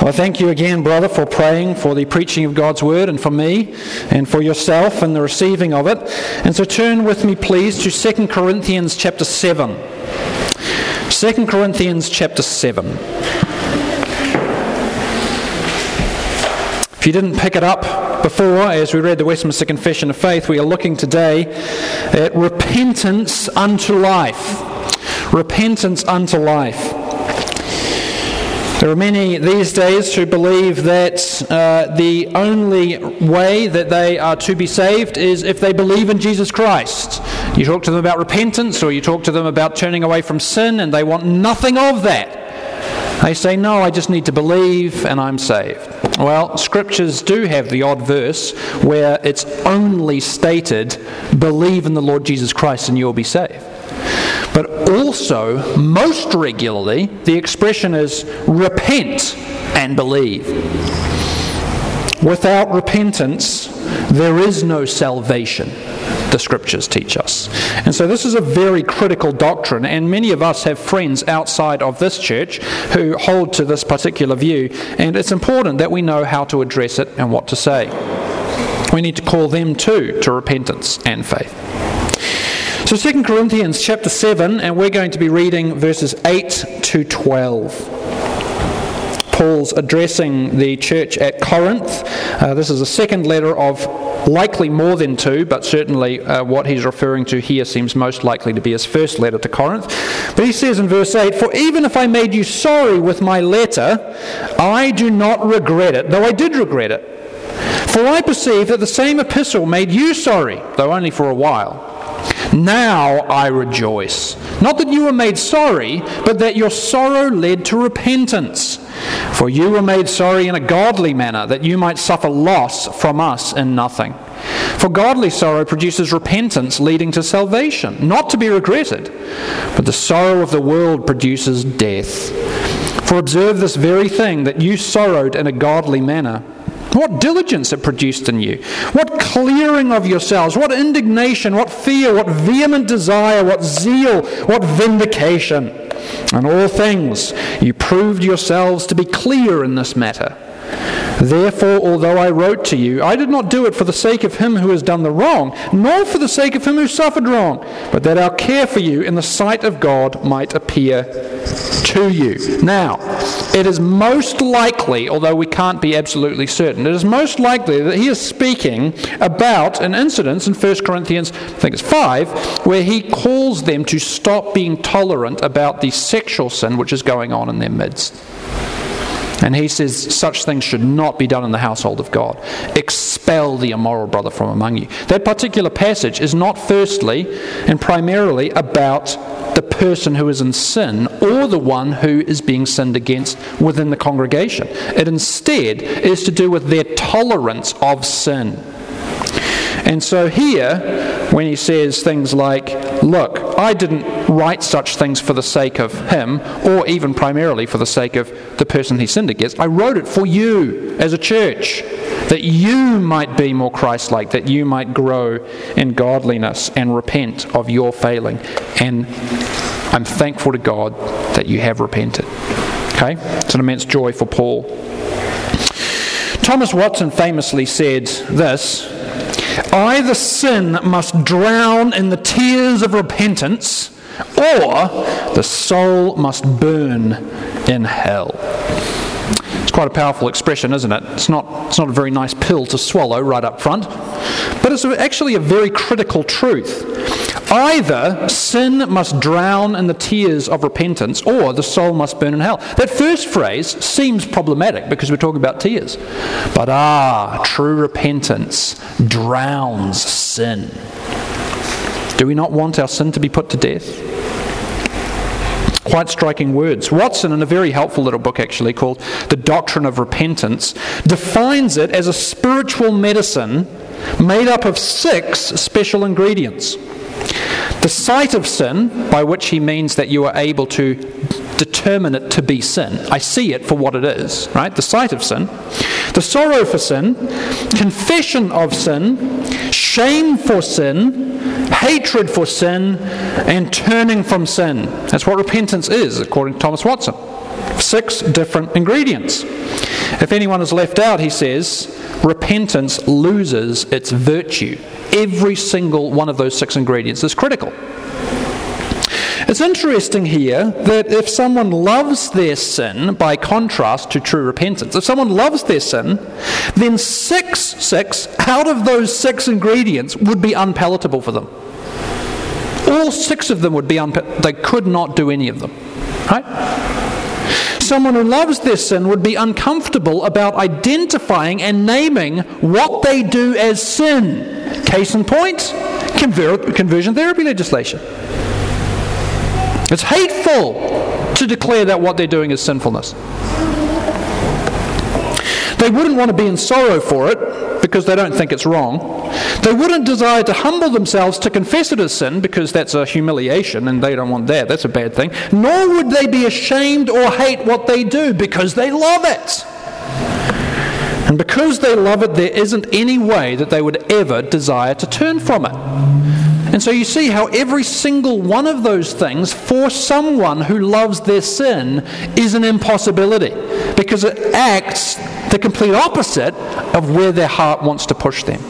Well, thank you again, brother, for praying for the preaching of God's word and for me and for yourself and the receiving of it. And so turn with me, please, to 2 Corinthians chapter 7. 2 Corinthians chapter 7. If you didn't pick it up before, as we read the Westminster Confession of Faith, we are looking today at repentance unto life. Repentance unto life. There are many these days who believe that the only way that they are to be saved is if they believe in Jesus Christ. You talk to them about repentance, or you talk to them about turning away from sin, and they want nothing of that. They say, no, I just need to believe and I'm saved. Well, scriptures do have the odd verse where it's only stated, believe in the Lord Jesus Christ and you'll be saved. But also, most regularly, the expression is repent and believe. Without repentance, there is no salvation, the scriptures teach us. And so this is a very critical doctrine, and many of us have friends outside of this church who hold to this particular view, and it's important that we know how to address it and what to say. We need to call them too to repentance and faith. So 2 Corinthians chapter 7, and we're going to be reading verses 8 to 12. Paul's addressing the church at Corinth. This is a second letter of likely more than two, but certainly what he's referring to here seems most likely to be his first letter to Corinth. But he says in verse 8, "For even if I made you sorry with my letter, I do not regret it, though I did regret it. For I perceive that the same epistle made you sorry, though only for a while. Now I rejoice, not that you were made sorry, but that your sorrow led to repentance. For you were made sorry in a godly manner, that you might suffer loss from us in nothing. For godly sorrow produces repentance leading to salvation, not to be regretted. But the sorrow of the world produces death. For observe this very thing, that you sorrowed in a godly manner. What diligence it produced in you. What clearing of yourselves. What indignation. What fear. What vehement desire. What zeal. What vindication. In all things you proved yourselves to be clear in this matter. Therefore, although I wrote to you, I did not do it for the sake of him who has done the wrong, nor for the sake of him who suffered wrong, but that our care for you in the sight of God might appear to you." Now, it is most likely, although we can't be absolutely certain, it is most likely that he is speaking about an incident in 1 Corinthians, I think it's 5, where he calls them to stop being tolerant about the sexual sin which is going on in their midst. And he says such things should not be done in the household of God. Expel the immoral brother from among you. That particular passage is not firstly and primarily about the person who is in sin or the one who is being sinned against within the congregation. It instead is to do with their tolerance of sin. And so here, when he says things like, look, I didn't write such things for the sake of him, or even primarily for the sake of the person he sinned against. I wrote it for you as a church, that you might be more Christ-like, that you might grow in godliness and repent of your failing. And I'm thankful to God that you have repented. Okay? It's an immense joy for Paul. Thomas Watson famously said this, "Either sin must drown in the tears of repentance, or the soul must burn in hell." It's quite a powerful expression, isn't it? It's not a very nice pill to swallow right up front, but it's actually a very critical truth. Either sin must drown in the tears of repentance, or the soul must burn in hell. That first phrase seems problematic because we're talking about tears. But true repentance drowns sin. Do we not want our sin to be put to death? Quite striking words. Watson, in a very helpful little book actually called The Doctrine of Repentance, defines it as a spiritual medicine made up of 6 special ingredients. The sight of sin, by which he means that you are able to determine it to be sin. I see it for what it is, right? The sight of sin. The sorrow for sin, confession of sin, shame for sin, hatred for sin, and turning from sin. That's what repentance is, according to Thomas Watson. 6 different ingredients. If anyone is left out, he says, repentance loses its virtue. Every single one of those 6 ingredients is critical. It's interesting here that if someone loves their sin, by contrast to true repentance, if someone loves their sin, then six out of those 6 ingredients would be unpalatable for them. All 6 of them would be they could not do any of them. Right? Someone who loves their sin would be uncomfortable about identifying and naming what they do as sin. Case in point, conversion therapy legislation. It's hateful to declare that what they're doing is sinfulness. They wouldn't want to be in sorrow for it because they don't think it's wrong. They wouldn't desire to humble themselves to confess it as sin because that's a humiliation and they don't want that. That's a bad thing. Nor would they be ashamed or hate what they do because they love it. And because they love it, there isn't any way that they would ever desire to turn from it. And so you see how every single one of those things for someone who loves their sin is an impossibility because it acts the complete opposite of where their heart wants to push them.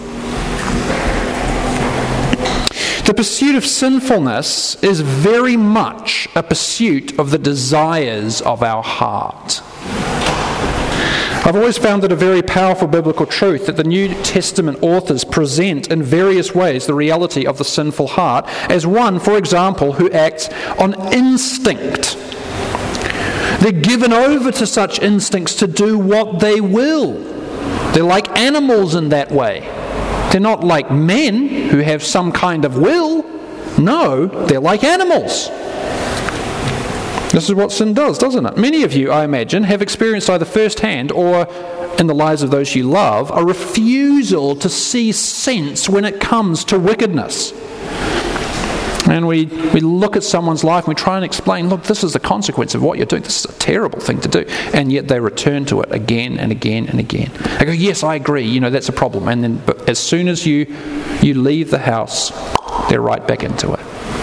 The pursuit of sinfulness is very much a pursuit of the desires of our heart. I've always found it a very powerful biblical truth that the New Testament authors present in various ways the reality of the sinful heart as one, for example, who acts on instinct. They're given over to such instincts to do what they will. They're like animals in that way. They're not like men who have some kind of will. No, they're like animals. This is what sin does, doesn't it? Many of you, I imagine, have experienced either firsthand or in the lives of those you love a refusal to see sense when it comes to wickedness. And we look at someone's life and we try and explain, look, this is the consequence of what you're doing. This is a terrible thing to do. And yet they return to it again and again and again. I go, yes, I agree, that's a problem. And then but as soon as you leave the house, they're right back into it.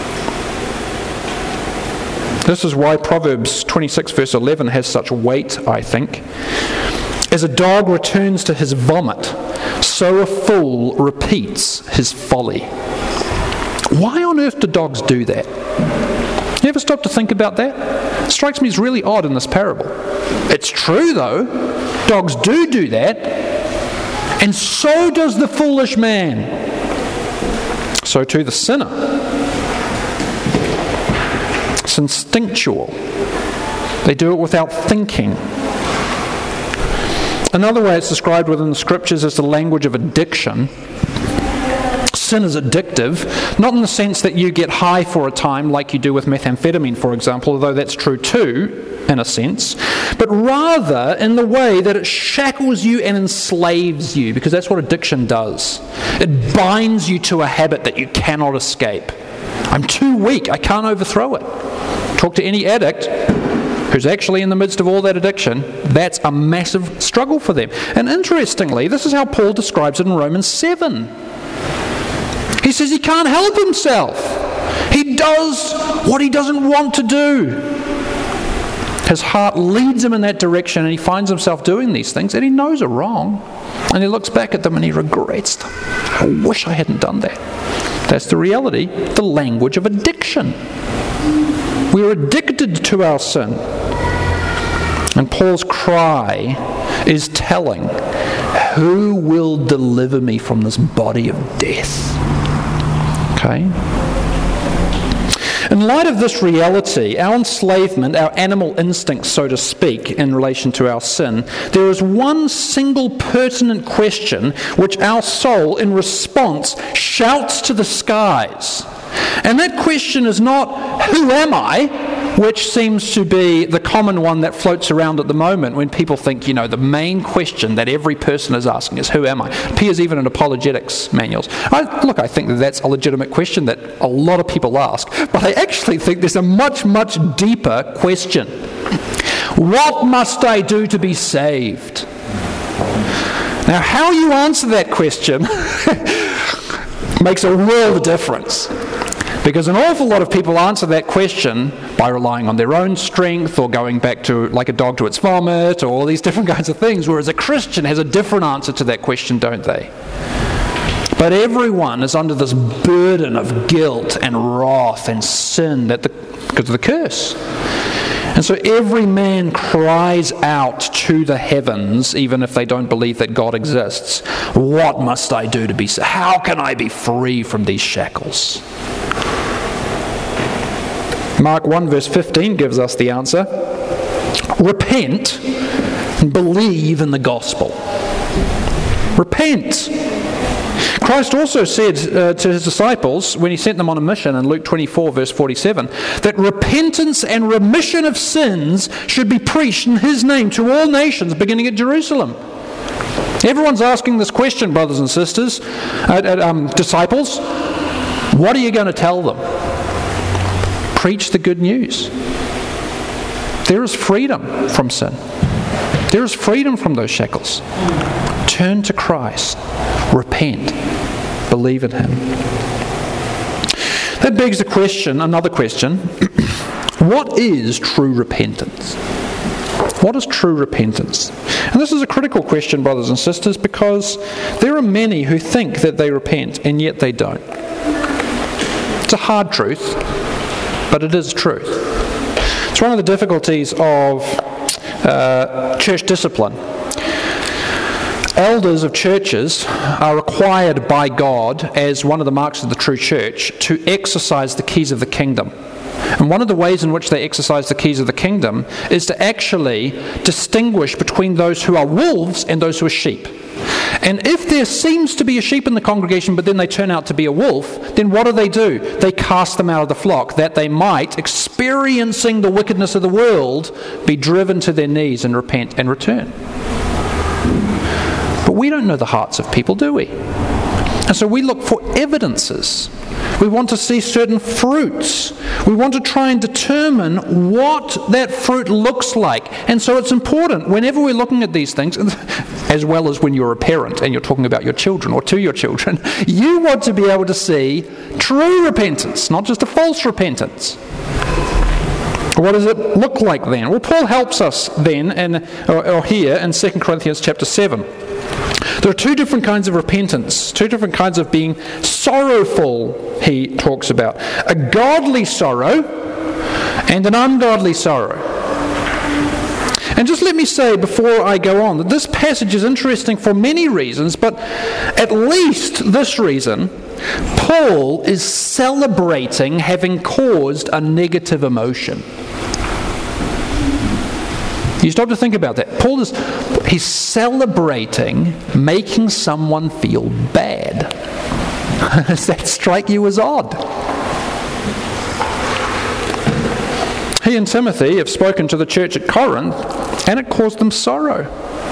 This is why Proverbs 26 verse 11 has such weight, I think. As a dog returns to his vomit, so a fool repeats his folly. Why on earth do dogs do that? You ever stop to think about that? It strikes me as really odd in this parable. It's true though, dogs do that, and so does the foolish man. So too the sinner. It's instinctual. They do it without thinking. Another way it's described within the scriptures is the language of addiction. Sin is addictive, not in the sense that you get high for a time like you do with methamphetamine, for example, although that's true too, in a sense, but rather in the way that it shackles you and enslaves you, because that's what addiction does. It binds you to a habit that you cannot escape. I'm too weak, I can't overthrow it. Talk to any addict who's actually in the midst of all that addiction, that's a massive struggle for them. And interestingly, this is how Paul describes it in Romans 7. He says he can't help himself. He does what he doesn't want to do. His heart leads him in that direction and he finds himself doing these things and he knows are wrong. And he looks back at them and he regrets them. I wish I hadn't done that. That's the reality, the language of addiction. We're addicted to our sin. And Paul's cry is telling, who will deliver me from this body of death? Okay? In light of this reality, our enslavement, our animal instincts, so to speak, in relation to our sin, there is one single pertinent question which our soul, in response, shouts to the skies. And that question is not, who am I? Which seems to be the common one that floats around at the moment when people think, the main question that every person is asking is, who am I? It appears even in apologetics manuals. I think that that's a legitimate question that a lot of people ask, but I actually think there's a much, much deeper question. What must I do to be saved? Now, how you answer that question makes a world of difference. Because an awful lot of people answer that question by relying on their own strength or going back to like a dog to its vomit or all these different kinds of things, whereas a Christian has a different answer to that question, don't they? But everyone is under this burden of guilt and wrath and sin because of the curse. And so every man cries out to the heavens, even if they don't believe that God exists. What must I do to be saved? How can I be free from these shackles? Mark 1 verse 15 gives us the answer. Repent and believe in the gospel. Repent. Christ also said to his disciples when he sent them on a mission in Luke 24 verse 47 that repentance and remission of sins should be preached in his name to all nations beginning at Jerusalem. Everyone's asking this question, brothers and sisters, disciples. What are you going to tell them? Preach the good news. There is freedom from sin. There is freedom from those shackles. Turn to Christ. Repent. Believe in him. That begs the question, another question. What is true repentance? What is true repentance? And this is a critical question, brothers and sisters, because there are many who think that they repent and yet they don't. It's a hard truth, but it is truth. It's one of the difficulties of church discipline. Elders of churches are required by God, as one of the marks of the true church, to exercise the keys of the kingdom. And one of the ways in which they exercise the keys of the kingdom is to actually distinguish between those who are wolves and those who are sheep. And if there seems to be a sheep in the congregation, but then they turn out to be a wolf, then what do? They cast them out of the flock, that they might, experiencing the wickedness of the world, be driven to their knees and repent and return. But we don't know the hearts of people, do we? And so we look for evidences. We want to see certain fruits. We want to try and determine what that fruit looks like. And so it's important, whenever we're looking at these things, as well as when you're a parent and you're talking about your children or to your children, you want to be able to see true repentance, not just a false repentance. What does it look like then? Well, Paul helps us then, here in 2 Corinthians chapter 7. There are two different kinds of repentance, two different kinds of being sorrowful, he talks about. A godly sorrow and an ungodly sorrow. And just let me say before I go on that this passage is interesting for many reasons, but at least this reason, Paul is celebrating having caused a negative emotion. You stop to think about that. He's celebrating making someone feel bad. Does that strike you as odd? He and Timothy have spoken to the church at Corinth, and it caused them sorrow.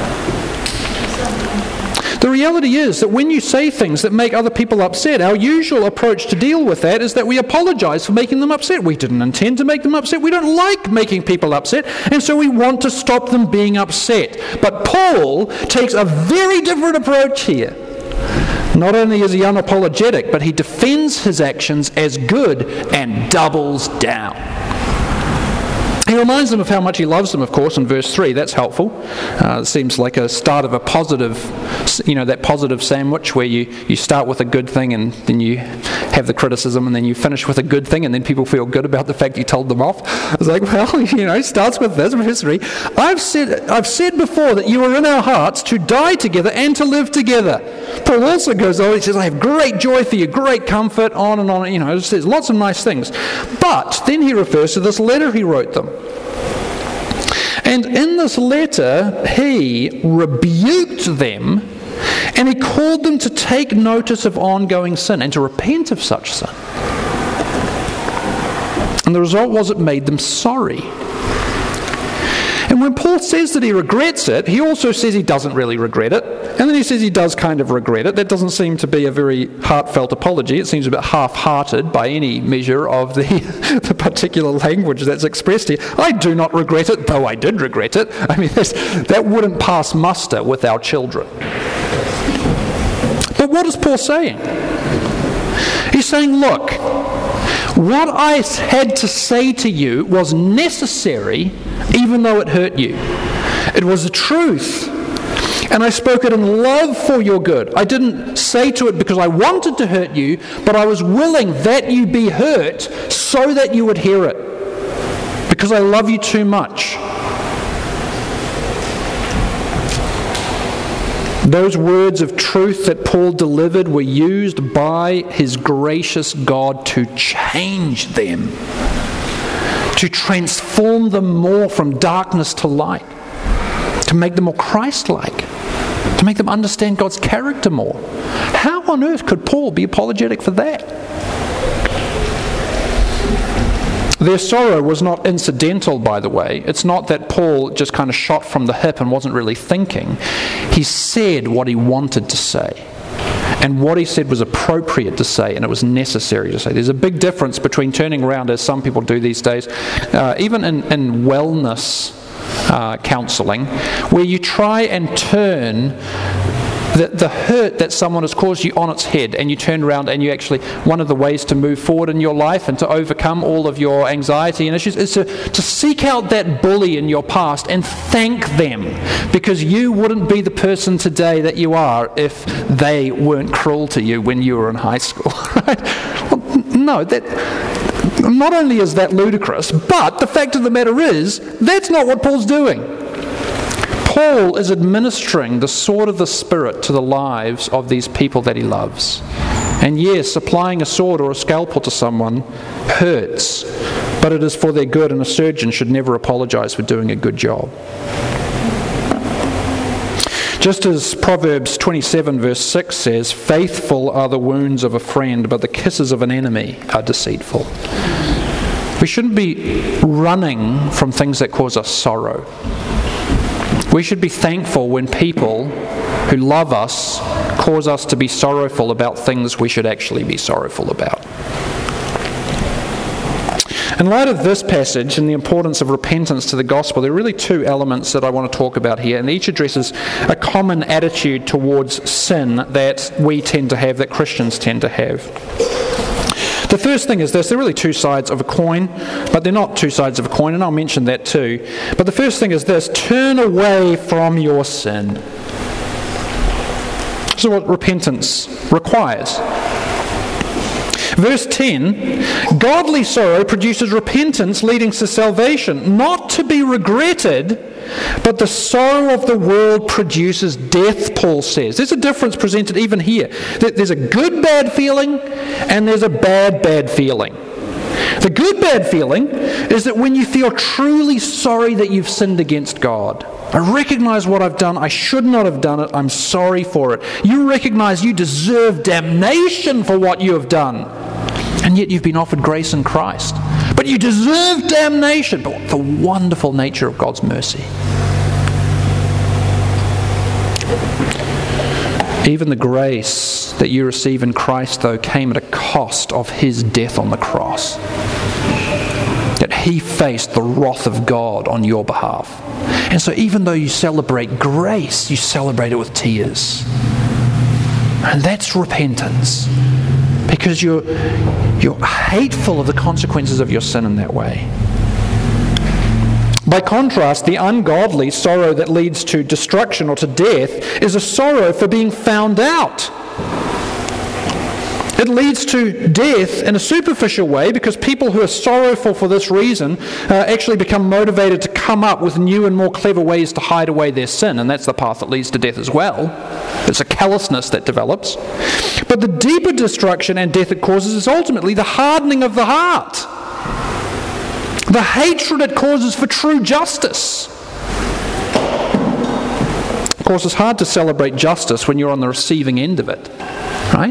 The reality is that when you say things that make other people upset, our usual approach to deal with that is that we apologize for making them upset. We didn't intend to make them upset. We don't like making people upset, and so we want to stop them being upset. But Paul takes a very different approach here. Not only is he unapologetic, but he defends his actions as good and doubles down. He reminds them of how much he loves them, of course, in verse 3. That's helpful. It seems like a start of a positive, that positive sandwich where you start with a good thing and then you have the criticism and then you finish with a good thing and then people feel good about the fact you told them off. It's like, well, it starts with this, verse 3. I've said before that you are in our hearts to die together and to live together. Paul also goes on, he says, I have great joy for you, great comfort, on and on, it says lots of nice things. But then he refers to this letter he wrote them. And in this letter, he rebuked them and he called them to take notice of ongoing sin and to repent of such sin. And the result was it made them sorry. And when Paul says that he regrets it, he also says he doesn't really regret it. And then he says he does kind of regret it. That doesn't seem to be a very heartfelt apology. It seems a bit half-hearted by any measure of the particular language that's expressed here. I do not regret it, though I did regret it. I mean, that wouldn't pass muster with our children. But what is Paul saying? He's saying, look, What I had to say to you was necessary, even though it hurt you. It was the truth. And I spoke it in love for your good. I didn't say to it because I wanted to hurt you, but I was willing that you be hurt so that you would hear it. Because I love you too much. Those words of truth that Paul delivered were used by his gracious God to change them, to transform them more from darkness to light, to make them more Christ-like, to make them understand God's character more. How on earth could Paul be apologetic for that? Their sorrow was not incidental, by the way. It's not that Paul just kind of shot from the hip and wasn't really thinking. He said what he wanted to say. And what he said was appropriate to say, and it was necessary to say. There's a big difference between turning around, as some people do these days, even in wellness counseling, where you try and turn the hurt that someone has caused you on its head, and you turn around and you actually, one of the ways to move forward in your life and to overcome all of your anxiety and issues is to seek out that bully in your past and thank them, because you wouldn't be the person today that you are if they weren't cruel to you when you were in high school. Right? Well, no, that not only is that ludicrous, but the fact of the matter is that's not what Paul's doing. Paul is administering the sword of the Spirit to the lives of these people that he loves. And yes, applying a sword or a scalpel to someone hurts, but it is for their good, and a surgeon should never apologize for doing a good job. Just as Proverbs 27 verse 6 says, "Faithful are the wounds of a friend, but the kisses of an enemy are deceitful." We shouldn't be running from things that cause us sorrow. We should be thankful when people who love us cause us to be sorrowful about things we should actually be sorrowful about. In light of this passage and the importance of repentance to the gospel, there are really two elements that I want to talk about here, and each addresses a common attitude towards sin that we tend to have, that Christians tend to have. The first thing is this: there are really two sides of a coin, but they're not two sides of a coin, and I'll mention that too. But the first thing is this: turn away from your sin. This is what repentance requires. Verse 10, godly sorrow produces repentance leading to salvation, not to be regretted, but the sorrow of the world produces death, Paul says. There's a difference presented even here. There's a good bad feeling and there's a bad feeling. The good bad feeling is that when you feel truly sorry that you've sinned against God. I recognize what I've done. I should not have done it. I'm sorry for it. You recognize you deserve damnation for what you have done. And yet you've been offered grace in Christ. But you deserve damnation. But the wonderful nature of God's mercy. Even the grace that you receive in Christ, though, came at a cost of His death on the cross. That He faced the wrath of God on your behalf. And so even though you celebrate grace, you celebrate it with tears. And that's repentance. Because you're hateful of the consequences of your sin in that way. By contrast, the ungodly sorrow that leads to destruction or to death is a sorrow for being found out. It leads to death in a superficial way because people who are sorrowful for this reason actually become motivated to come up with new and more clever ways to hide away their sin, and that's the path that leads to death as well. It's a callousness that develops. But the deeper destruction and death it causes is ultimately the hardening of the heart. The hatred it causes for true justice. Of course, it's hard to celebrate justice when you're on the receiving end of it, right?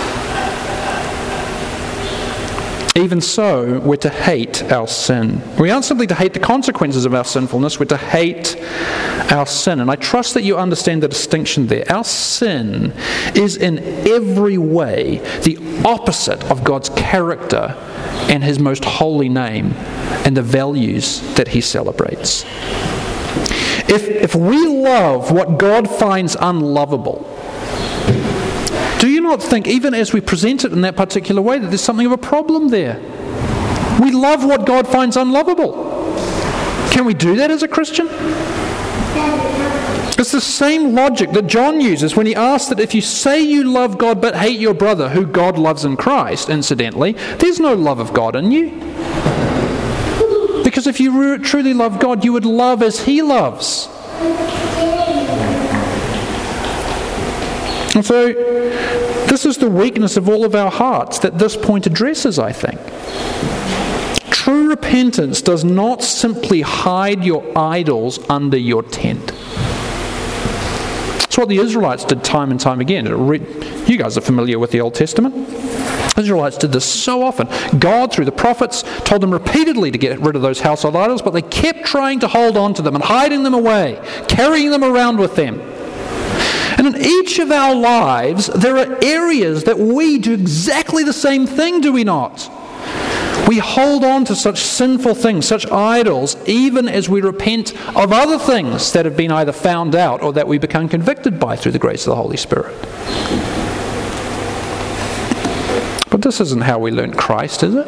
Even so, we're to hate our sin. We aren't simply to hate the consequences of our sinfulness, we're to hate our sin. And I trust that you understand the distinction there. Our sin is in every way the opposite of God's character and His most holy name and the values that He celebrates. If we love what God finds unlovable, do you not think, even as we present it in that particular way, that there's something of a problem there? We love what God finds unlovable. Can we do that as a Christian? It's the same logic that John uses when he asks that if you say you love God but hate your brother, who God loves in Christ, incidentally, there's no love of God in you. Because if you truly love God, you would love as He loves. And so, this is the weakness of all of our hearts that this point addresses, I think. True repentance does not simply hide your idols under your tent. It's what the Israelites did time and time again. You guys are familiar with the Old Testament. Israelites did this so often. God, through the prophets, told them repeatedly to get rid of those household idols, but they kept trying to hold on to them and hiding them away, carrying them around with them. And in each of our lives, there are areas that we do exactly the same thing, do we not? We hold on to such sinful things, such idols, even as we repent of other things that have been either found out or that we become convicted by through the grace of the Holy Spirit. But this isn't how we learn Christ, is it?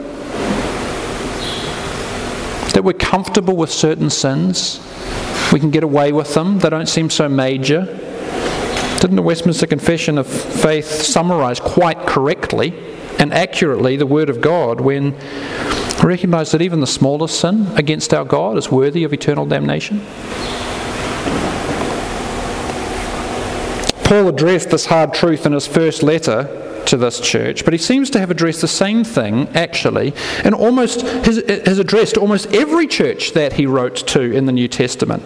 That we're comfortable with certain sins. We can get away with them. They don't seem so major. Didn't the Westminster Confession of Faith summarize quite correctly and accurately the Word of God when we recognise that even the smallest sin against our God is worthy of eternal damnation? Paul addressed this hard truth in his first letter to this church, but he seems to have addressed the same thing, actually, and has addressed almost every church that he wrote to in the New Testament.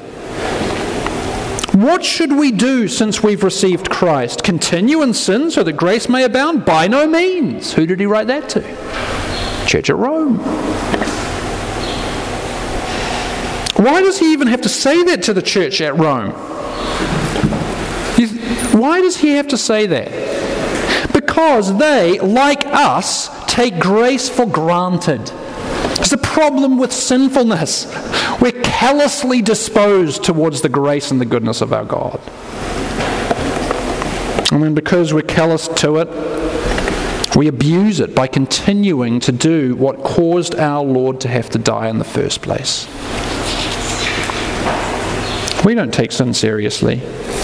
What should we do since we've received Christ? Continue in sin so that grace may abound? By no means. Who did he write that to? Church at Rome. Why does he even have to say that to the church at Rome? Why does he have to say that? Because they, like us, take grace for granted. It's the problem with sinfulness. We're callously disposed towards the grace and the goodness of our God. And then because we're callous to it, we abuse it by continuing to do what caused our Lord to have to die in the first place. We don't take sin seriously.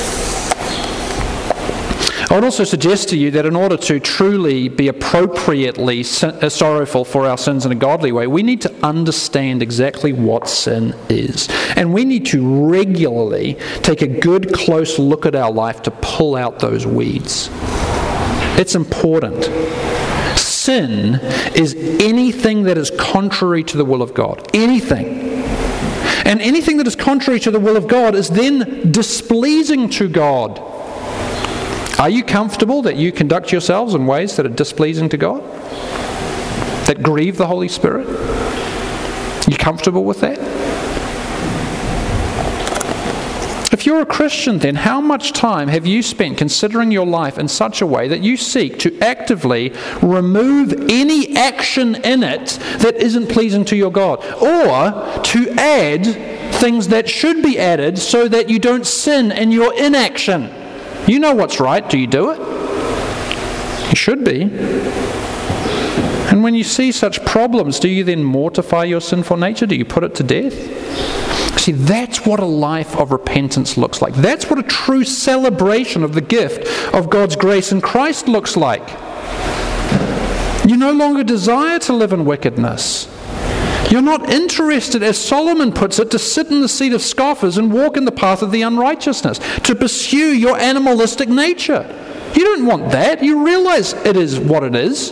I would also suggest to you that in order to truly be appropriately sorrowful for our sins in a godly way, we need to understand exactly what sin is. And we need to regularly take a good, close look at our life to pull out those weeds. It's important. Sin is anything that is contrary to the will of God. Anything. And anything that is contrary to the will of God is then displeasing to God. Are you comfortable that you conduct yourselves in ways that are displeasing to God? That grieve the Holy Spirit? Are you comfortable with that? If you're a Christian, then how much time have you spent considering your life in such a way that you seek to actively remove any action in it that isn't pleasing to your God? Or to add things that should be added so that you don't sin in your inaction? You know what's right. Do you do it? You should be. And when you see such problems, do you then mortify your sinful nature? Do you put it to death? See, that's what a life of repentance looks like. That's what a true celebration of the gift of God's grace in Christ looks like. You no longer desire to live in wickedness. You're not interested, as Solomon puts it, to sit in the seat of scoffers and walk in the path of the unrighteousness, to pursue your animalistic nature. You don't want that. You realize it is what it is.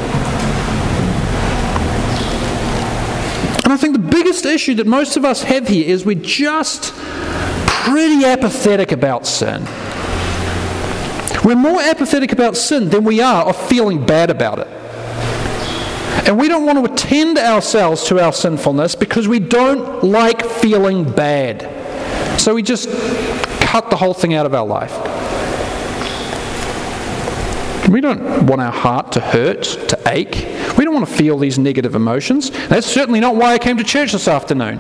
And I think the biggest issue that most of us have here is we're just pretty apathetic about sin. We're more apathetic about sin than we are of feeling bad about it. And we don't want to attend ourselves to our sinfulness because we don't like feeling bad. So we just cut the whole thing out of our life. We don't want our heart to hurt, to ache. We don't want to feel these negative emotions. That's certainly not why I came to church this afternoon.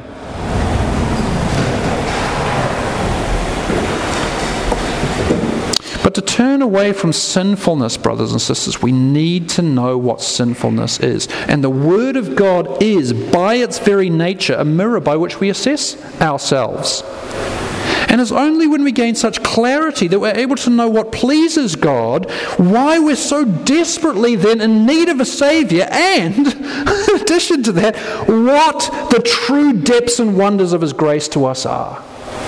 But to turn away from sinfulness, brothers and sisters, we need to know what sinfulness is. And the Word of God is, by its very nature, a mirror by which we assess ourselves. And it's only when we gain such clarity that we're able to know what pleases God, why we're so desperately then in need of a Saviour, and, in addition to that, what the true depths and wonders of His grace to us are.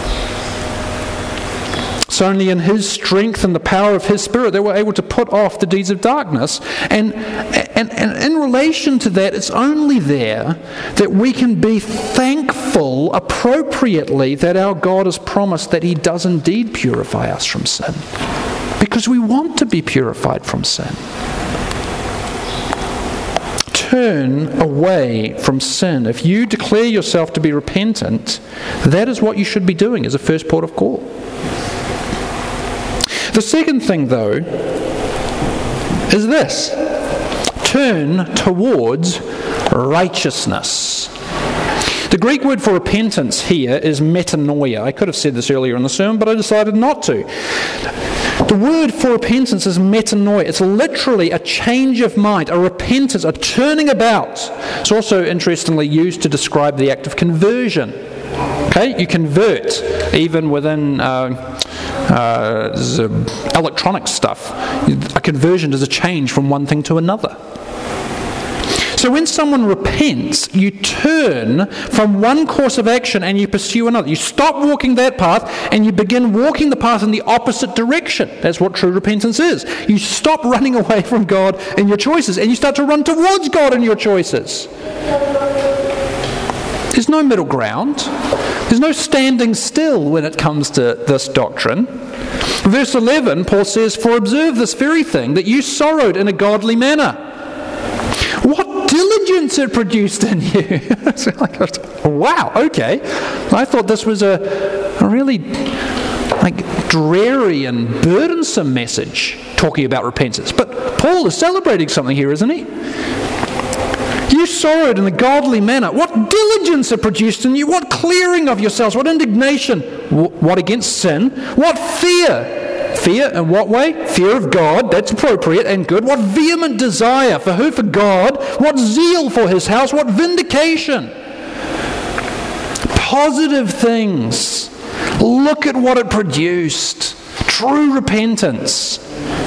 It's only in His strength and the power of His Spirit that we're able to put off the deeds of darkness. And in relation to that, it's only there that we can be thankful appropriately that our God has promised that He does indeed purify us from sin. Because we want to be purified from sin. Turn away from sin. If you declare yourself to be repentant, that is what you should be doing as a first port of call. The second thing, though, is this: turn towards righteousness. The Greek word for repentance here is metanoia. I could have said this earlier in the sermon, but I decided not to. The word for repentance is metanoia. It's literally a change of mind, a repentance, a turning about. It's also interestingly used to describe the act of conversion. Okay, you convert even within electronic stuff. A conversion is a change from one thing to another. So when someone repents, you turn from one course of action and you pursue another. You stop walking that path and you begin walking the path in the opposite direction. That's what true repentance is. You stop running away from God in your choices and you start to run towards God in your choices. There's no middle ground. There's no standing still when it comes to this doctrine. Verse 11, Paul says, "For observe this very thing, that you sorrowed in a godly manner." What diligence it produced in you. Wow, okay. I thought this was a really dreary and burdensome message talking about repentance. But Paul is celebrating something here, isn't he? You sorrowed in a godly manner. What diligence it produced in you. What clearing of yourselves. What indignation. What against sin. What fear. Fear in what way? Fear of God. That's appropriate and good. What vehement desire. For who? For God. What zeal for His house. What vindication. Positive things. Look at what it produced. True repentance.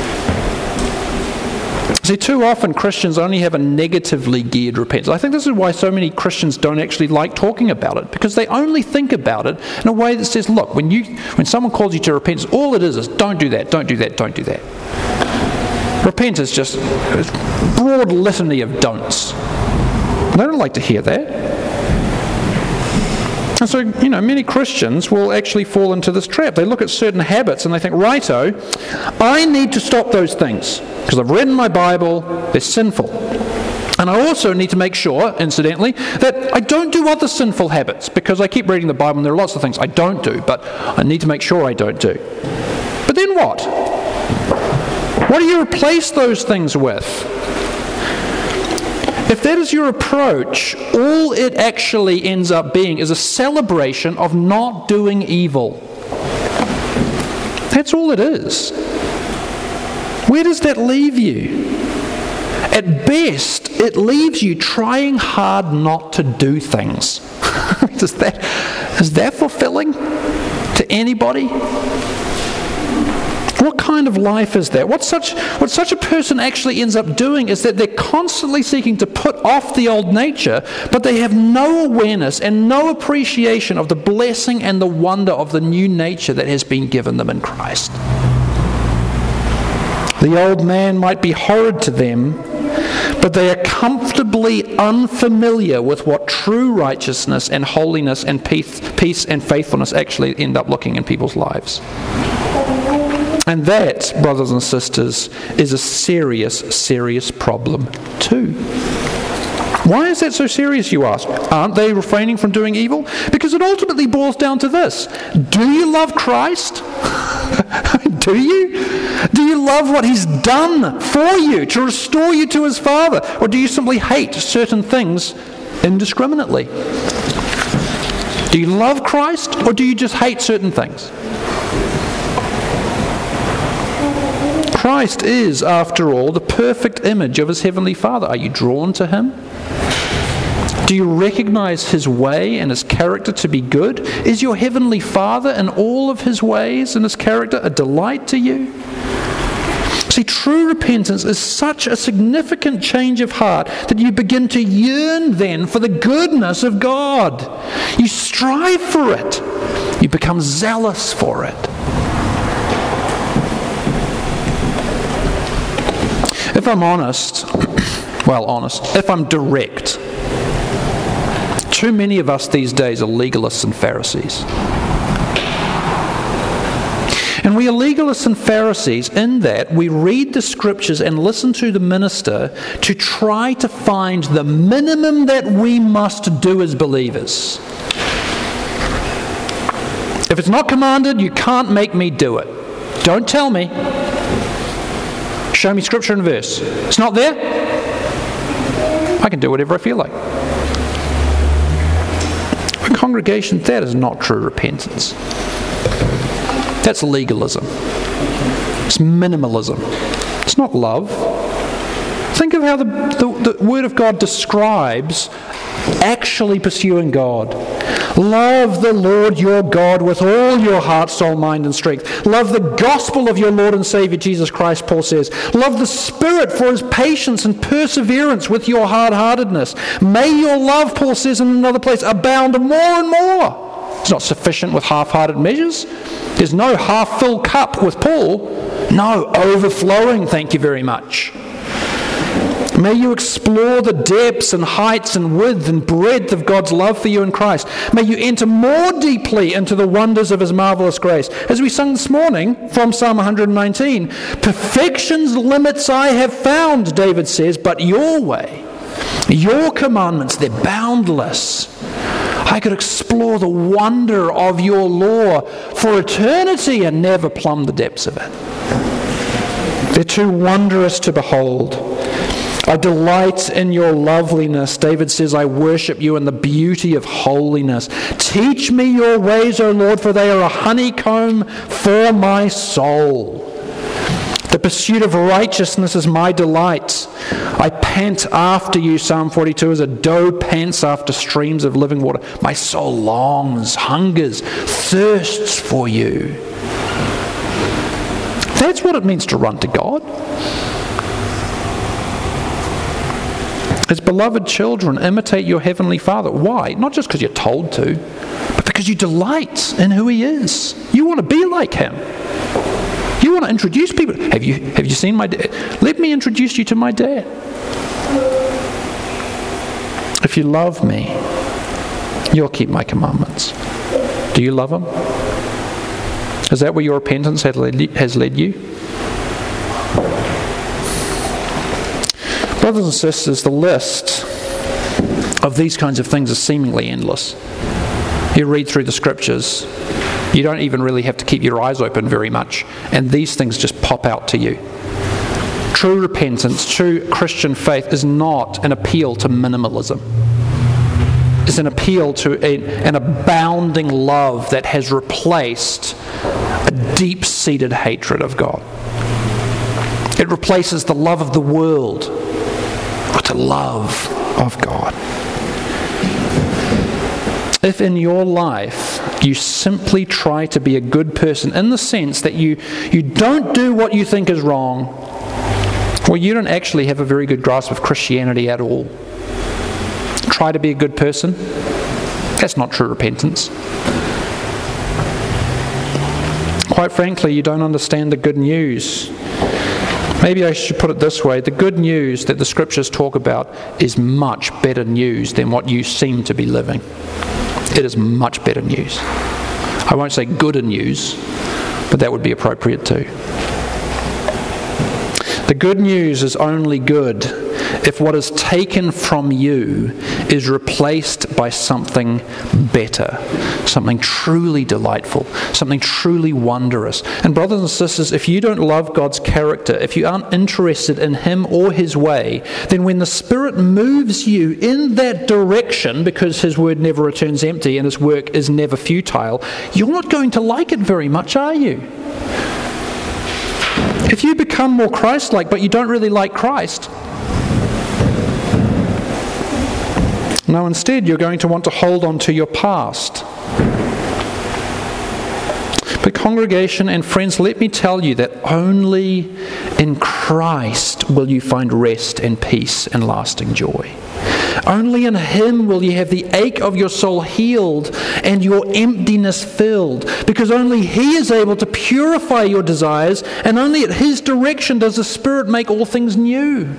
See, too often Christians only have a negatively geared repentance. I think this is why so many Christians don't actually like talking about it, because they only think about it in a way that says, look, when someone calls you to repentance, all it is don't do that, don't do that, don't do that. Repentance is just a broad litany of don'ts. They don't like to hear that. And so, many Christians will actually fall into this trap. They look at certain habits and they think, righto, I need to stop those things because I've read in my Bible they're sinful. And I also need to make sure, incidentally, that I don't do other sinful habits, because I keep reading the Bible and there are lots of things I don't do, but I need to make sure I don't do. But then what? What do you replace those things with? If that is your approach, all it actually ends up being is a celebration of not doing evil. That's all it is. Where does that leave you? At best, it leaves you trying hard not to do things. Is that fulfilling to anybody? What kind of life is that? What such a person actually ends up doing is that they're constantly seeking to put off the old nature, but they have no awareness and no appreciation of the blessing and the wonder of the new nature that has been given them in Christ. The old man might be horrid to them, but they are comfortably unfamiliar with what true righteousness and holiness and peace and faithfulness actually end up looking in people's lives. And that, brothers and sisters, is a serious, serious problem too. Why is that so serious, you ask? Aren't they refraining from doing evil? Because it ultimately boils down to this. Do you love Christ? Do you? Do you love what He's done for you to restore you to His Father? Or do you simply hate certain things indiscriminately? Do you love Christ, or do you just hate certain things? Christ is, after all, the perfect image of his heavenly Father. Are you drawn to him? Do you recognize his way and his character to be good? Is your heavenly Father in all of his ways and his character a delight to you? See, true repentance is such a significant change of heart that you begin to yearn then for the goodness of God. You strive for it. You become zealous for it. If I'm honest, if I'm direct, too many of us these days are legalists and Pharisees. And we are legalists and Pharisees in that we read the scriptures and listen to the minister to try to find the minimum that we must do as believers. If it's not commanded, you can't make me do it. Don't tell me. Show me scripture and verse. It's not there? I can do whatever I feel like. But congregation, that is not true repentance. That's legalism. It's minimalism. It's not love. Think of how the Word of God describes actually pursuing God. Love the Lord your God with all your heart, soul, mind, and strength. Love the gospel of your Lord and Savior Jesus Christ, Paul says. Love the Spirit for his patience and perseverance with your hard-heartedness. May your love, Paul says in another place, abound more and more. It's not sufficient with half-hearted measures. There's no half-full cup with Paul. No, overflowing, thank you very much. May you explore the depths and heights and width and breadth of God's love for you in Christ. May you enter more deeply into the wonders of his marvelous grace. As we sung this morning from Psalm 119, perfection's limits I have found, David says, but your way, your commandments, they're boundless. I could explore the wonder of your law for eternity and never plumb the depths of it. They're too wondrous to behold. I delight in your loveliness. David says, I worship you in the beauty of holiness. Teach me your ways, O Lord, for they are a honeycomb for my soul. The pursuit of righteousness is my delight. I pant after you, Psalm 42, as a doe pants after streams of living water. My soul longs, hungers, thirsts for you. That's what it means to run to God. As beloved children, imitate your heavenly Father. Why? Not just because you're told to, but because you delight in who he is. You want to be like him. You want to introduce people. Have you seen my dad? Let me introduce you to my dad. If you love me, you'll keep my commandments. Do you love him? Is that where your repentance has led you? Brothers and sisters, the list of these kinds of things is seemingly endless. You read through the scriptures, you don't even really have to keep your eyes open very much, and these things just pop out to you. True repentance, true Christian faith is not an appeal to minimalism. It's an appeal to an abounding love that has replaced a deep-seated hatred of God. It replaces the love of the world with the love of God. If in your life you simply try to be a good person in the sense that you don't do what you think is wrong, well, you don't actually have a very good grasp of Christianity at all. Try to be a good person. That's not true repentance. Quite frankly, you don't understand the good news. Maybe I should put it this way. The good news that the scriptures talk about is much better news than what you seem to be living. It is much better news. I won't say gooder news, but that would be appropriate too. The good news is only good if what is taken from you is replaced by something better, something truly delightful, something truly wondrous. And brothers and sisters, if you don't love God's character, if you aren't interested in him or his way, then when the Spirit moves you in that direction, because his word never returns empty and his work is never futile, you're not going to like it very much, are you? If you become more Christ-like, but you don't really like Christ, no, instead you're going to want to hold on to your past. But congregation and friends, let me tell you that only in Christ will you find rest and peace and lasting joy. Only in Him will you have the ache of your soul healed and your emptiness filled, because only He is able to purify your desires, and only at His direction does the Spirit make all things new.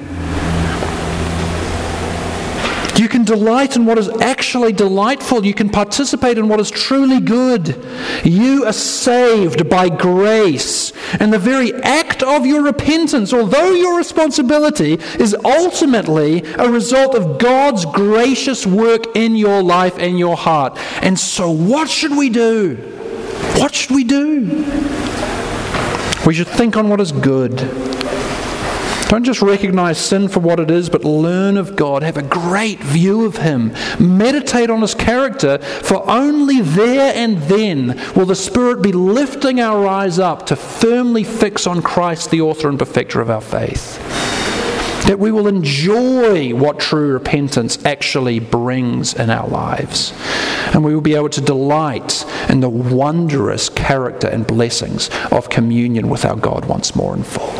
You can delight in what is actually delightful. You can participate in what is truly good. You are saved by grace. And the very act of your repentance, although your responsibility, is ultimately a result of God's gracious work in your life and your heart. And so what should we do? What should we do? We should think on what is good. Don't just recognize sin for what it is, but learn of God. Have a great view of Him. Meditate on His character, for only there and then will the Spirit be lifting our eyes up to firmly fix on Christ, the author and perfecter of our faith. That we will enjoy what true repentance actually brings in our lives. And we will be able to delight in the wondrous character and blessings of communion with our God once more in full.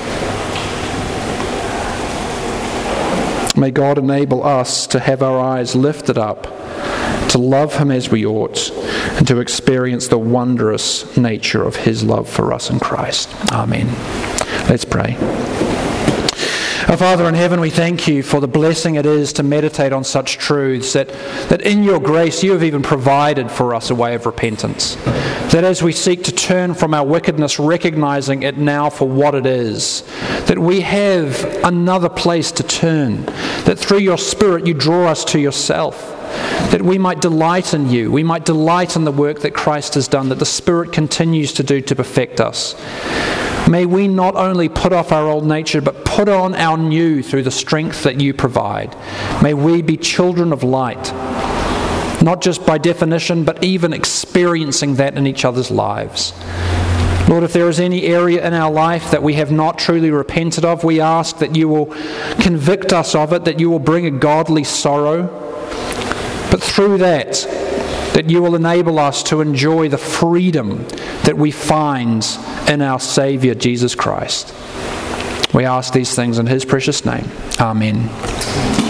May God enable us to have our eyes lifted up, to love Him as we ought, and to experience the wondrous nature of His love for us in Christ. Amen. Let's pray. Our Father in heaven, we thank You for the blessing it is to meditate on such truths, that in Your grace You have even provided for us a way of repentance. That as we seek to turn from our wickedness, recognizing it now for what it is, that we have another place to turn, that through Your Spirit You draw us to Yourself, that we might delight in You, we might delight in the work that Christ has done, that the Spirit continues to do to perfect us. May we not only put off our old nature, but put on our new through the strength that You provide. May we be children of light, not just by definition, but even experiencing that in each other's lives. Lord, if there is any area in our life that we have not truly repented of, we ask that You will convict us of it, that You will bring a godly sorrow, but through that You will enable us to enjoy the freedom that we find in our Saviour, Jesus Christ. We ask these things in His precious name. Amen.